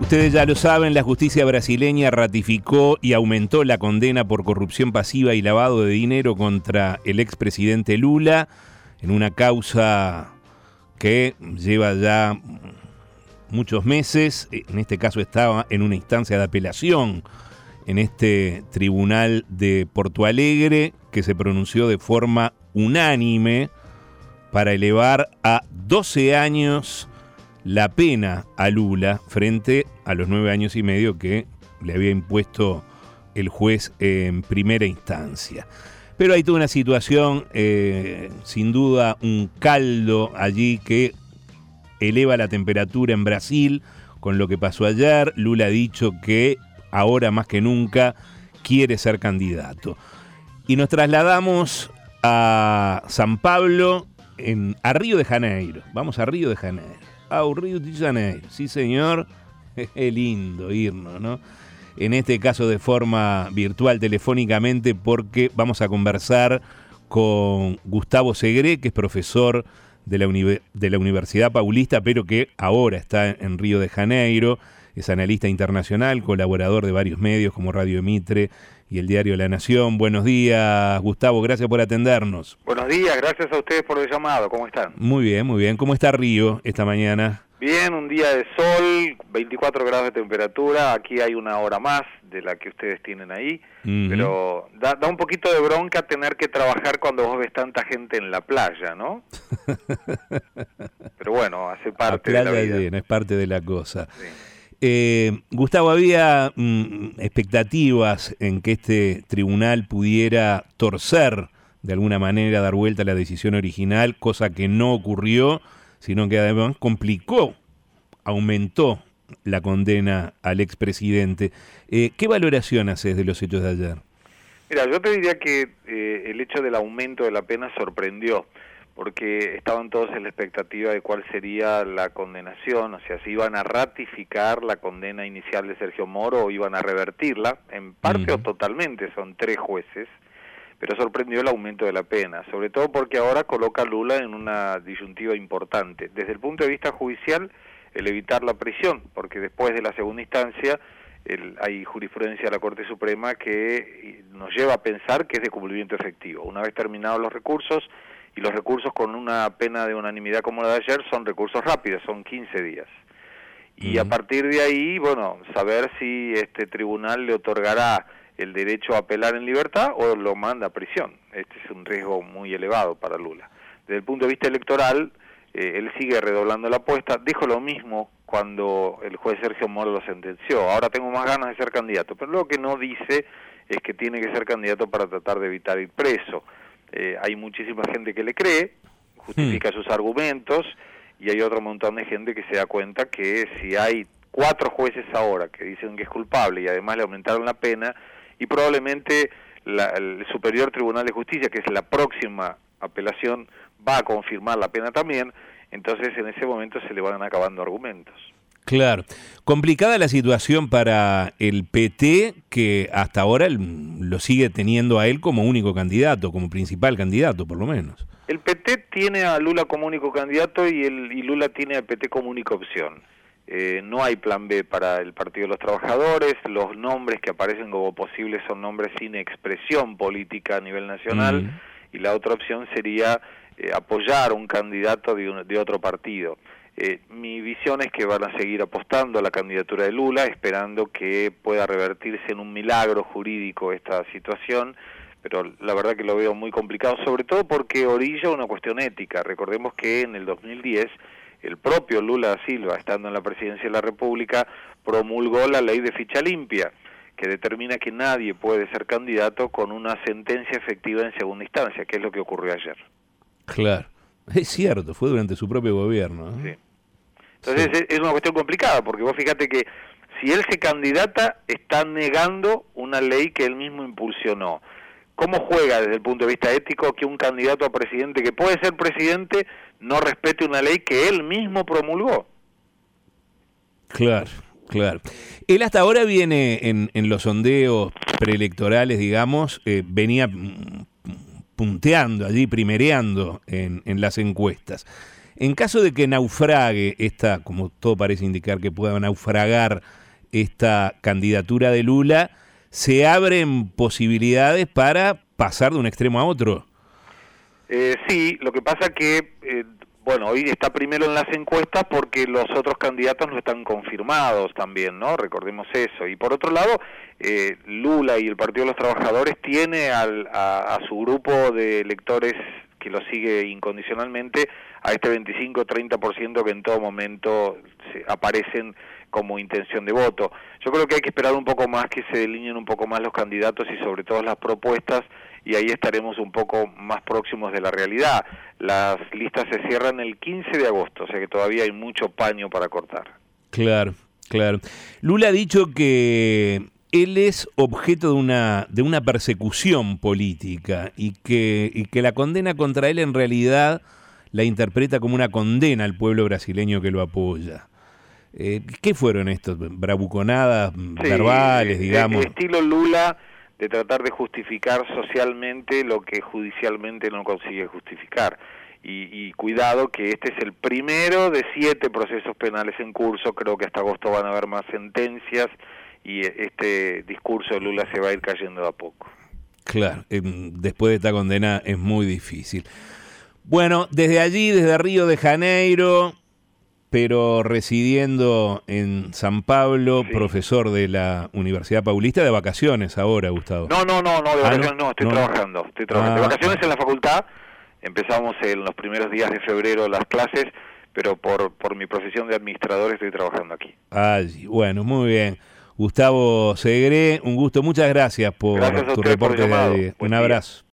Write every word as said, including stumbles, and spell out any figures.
Ustedes ya lo saben, la justicia brasileña ratificó y aumentó la condena por corrupción pasiva y lavado de dinero contra el expresidente Lula en una causa que lleva ya muchos meses. En este caso estaba en una instancia de apelación en este tribunal de Porto Alegre, que se pronunció de forma unánime para elevar a doce años la pena a Lula frente a los nueve años y medio que le había impuesto el juez en primera instancia. Pero hay toda una situación, eh, sin duda un caldo allí que eleva la temperatura en Brasil con lo que pasó ayer. Lula ha dicho que ahora más que nunca quiere ser candidato. Y nos trasladamos a San Pablo, en, a Río de Janeiro. Vamos a Río de Janeiro. A Río de Janeiro, sí señor. Es lindo irnos, ¿no? En este caso de forma virtual, telefónicamente, porque vamos a conversar con Gustavo Segre, que es profesor de la, Uni- de la Universidad Paulista, pero que ahora está en Río de Janeiro. Es analista internacional, colaborador de varios medios como Radio Mitre y el diario La Nación. Buenos días, Gustavo, gracias por atendernos. Buenos días, gracias a ustedes por el llamado, ¿cómo están? Muy bien, muy bien. ¿Cómo está Río esta mañana? Bien, un día de sol, veinticuatro grados de temperatura, aquí hay una hora más de la que ustedes tienen ahí, uh-huh. pero da, da un poquito de bronca tener que trabajar cuando vos ves tanta gente en la playa, ¿no? Pero bueno, hace parte la de la vida. Llena, es parte de la cosa. Sí. Eh, Gustavo, había mm, expectativas en que este tribunal pudiera torcer de alguna manera, dar vuelta a la decisión original, cosa que no ocurrió, sino que además complicó, aumentó la condena al expresidente. Eh, ¿Qué valoración haces de los hechos de ayer? Mira, yo te diría que eh, el hecho del aumento de la pena sorprendió, porque estaban todos en la expectativa de cuál sería la condenación, o sea, si iban a ratificar la condena inicial de Sergio Moro o iban a revertirla, en parte uh-huh. o totalmente, son tres jueces, pero sorprendió el aumento de la pena, sobre todo porque ahora coloca a Lula en una disyuntiva importante. Desde el punto de vista judicial, el evitar la prisión, porque después de la segunda instancia el, hay jurisprudencia de la Corte Suprema que nos lleva a pensar que es de cumplimiento efectivo. Una vez terminados los recursos, y los recursos con una pena de unanimidad como la de ayer son recursos rápidos, son quince días. Y uh-huh. a partir de ahí, bueno, saber si este tribunal le otorgará el derecho a apelar en libertad o lo manda a prisión. Este es un riesgo muy elevado para Lula. Desde el punto de vista electoral, eh, él sigue redoblando la apuesta. Dijo lo mismo cuando el juez Sergio Moro lo sentenció. Ahora tengo más ganas de ser candidato. Pero lo que no dice es que tiene que ser candidato para tratar de evitar ir preso. Eh, hay muchísima gente que le cree, justifica hmm. sus argumentos, y hay otro montón de gente que se da cuenta que si hay cuatro jueces ahora que dicen que es culpable y además le aumentaron la pena, y probablemente la, el Superior Tribunal de Justicia, que es la próxima apelación, va a confirmar la pena también, entonces en ese momento se le van acabando argumentos. Claro. Complicada la situación para el P T, que hasta ahora lo sigue teniendo a él como único candidato, como principal candidato, por lo menos. El P T tiene a Lula como único candidato y, el, y Lula tiene al P T como única opción. Eh, no hay plan B para el Partido de los Trabajadores, los nombres que aparecen como posibles son nombres sin expresión política a nivel nacional, mm. y la otra opción sería eh, apoyar a un candidato de, un, de otro partido. Eh, mi visión es que van a seguir apostando a la candidatura de Lula, esperando que pueda revertirse en un milagro jurídico esta situación, pero la verdad que lo veo muy complicado, sobre todo porque orilla una cuestión ética. Recordemos que en el dos mil diez el propio Lula da Silva, estando en la presidencia de la República, promulgó la ley de ficha limpia, que determina que nadie puede ser candidato con una sentencia efectiva en segunda instancia, que es lo que ocurrió ayer. Claro, es cierto, fue durante su propio gobierno, ¿eh? Sí. Entonces sí. es una cuestión complicada, porque vos fíjate que si él se candidata, está negando una ley que él mismo impulsionó. ¿Cómo juega desde el punto de vista ético que un candidato a presidente, que puede ser presidente, no respete una ley que él mismo promulgó? Claro, claro. Él hasta ahora viene en, en los sondeos preelectorales, digamos, eh, venía punteando allí, primereando en, en las encuestas. En caso de que naufrague esta, como todo parece indicar que pueda naufragar esta candidatura de Lula, ¿se abren posibilidades para pasar de un extremo a otro? Eh, sí, lo que pasa que, eh, bueno, hoy está primero en las encuestas porque los otros candidatos no están confirmados también, ¿no? Recordemos eso. Y por otro lado, eh, Lula y el Partido de los Trabajadores tiene al, a, a su grupo de electores que lo sigue incondicionalmente a este veinticinco a treinta por ciento que en todo momento se aparecen como intención de voto. Yo creo que hay que esperar un poco más, que se delineen un poco más los candidatos y sobre todo las propuestas, y ahí estaremos un poco más próximos de la realidad. Las listas se cierran el quince de agosto, o sea que todavía hay mucho paño para cortar. Claro, claro. Lula ha dicho que él es objeto de una de una persecución política y que, y que la condena contra él en realidad la interpreta como una condena al pueblo brasileño que lo apoya. Eh, ¿Qué fueron estos? ¿Bravuconadas sí, verbales, eh, digamos? Estilo Lula, de tratar de justificar socialmente lo que judicialmente no consigue justificar. Y, y cuidado que este es el primero de siete procesos penales en curso, creo que hasta agosto van a haber más sentencias y este discurso de Lula se va a ir cayendo de a poco. Claro, eh, después de esta condena es muy difícil. Bueno, desde allí, desde Río de Janeiro, pero residiendo en San Pablo, sí. Profesor de la Universidad Paulista, de vacaciones ahora, Gustavo. No, no, no, no de vacaciones ah, no? no, estoy no, trabajando, estoy trabajando. Ah, de vacaciones en la facultad, empezamos en los primeros días de febrero las clases, pero por, por mi profesión de administrador estoy trabajando aquí. Allí, bueno, muy bien. Gustavo Segre, un gusto, muchas gracias por gracias tu reporte de hoy. Un abrazo.